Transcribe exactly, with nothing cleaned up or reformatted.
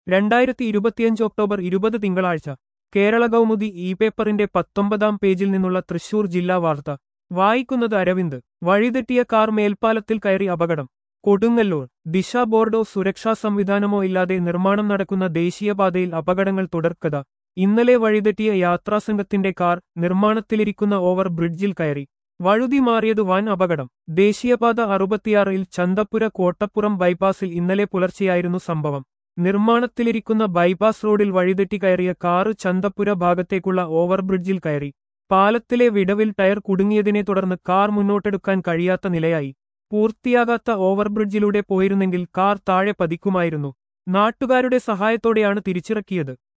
രണ്ടായിരത്തി ഇരുപത്തിയഞ്ച് ഒക്ടോബർ ഇരുപത് തിങ്കളാഴ്ച കേരള കൗമുദി ഇ പേപ്പറിന്റെ പത്തൊമ്പതാം പേജിൽ നിന്നുള്ള തൃശൂർ ജില്ലാ വാർത്ത വായിക്കുന്നത് അരവിന്ദ്. വഴിതെറ്റിയ കാർ മേൽപ്പാലത്തിൽ കയറി അപകടം. കൊടുങ്ങല്ലൂർ. ദിശ ബോർഡോ സുരക്ഷാ സംവിധാനമോ ഇല്ലാതെ നിർമ്മാണം നടക്കുന്ന ദേശീയപാതയിൽ അപകടങ്ങൾ തുടർക്കഥ. ഇന്നലെ വഴിതെറ്റിയ യാത്രാസംഘത്തിന്റെ കാർ നിർമ്മാണത്തിലിരിക്കുന്ന ഓവർ ബ്രിഡ്ജിൽ കയറി. വഴുതി മാറിയത് വൻ അപകടം. ദേശീയപാത അറുപത്തിയാറിൽ ചന്തപ്പുര കോട്ടപ്പുറം ബൈപ്പാസിൽ ഇന്നലെ പുലർച്ചെയായിരുന്നു സംഭവം. നിർമ്മാണത്തിലിരിക്കുന്ന ബൈപ്പാസ് റോഡിൽ വഴിതെറ്റി കയറിയ കാറ് ചന്തപ്പുര ഭാഗത്തേക്കുള്ള ഓവർബ്രിഡ്ജിൽ കയറി. പാലത്തിലെ വിടവിൽ ടയർ കുടുങ്ങിയതിനെ തുടർന്ന് കാർ മുന്നോട്ടെടുക്കാൻ കഴിയാത്ത നിലയായി. പൂർത്തിയാകാത്ത ഓവർബ്രിഡ്ജിലൂടെ പോയിരുന്നെങ്കിൽ കാർ താഴെ പതിക്കുമായിരുന്നു. നാട്ടുകാരുടെ സഹായത്തോടെയാണ് തിരിച്ചിറക്കിയത്.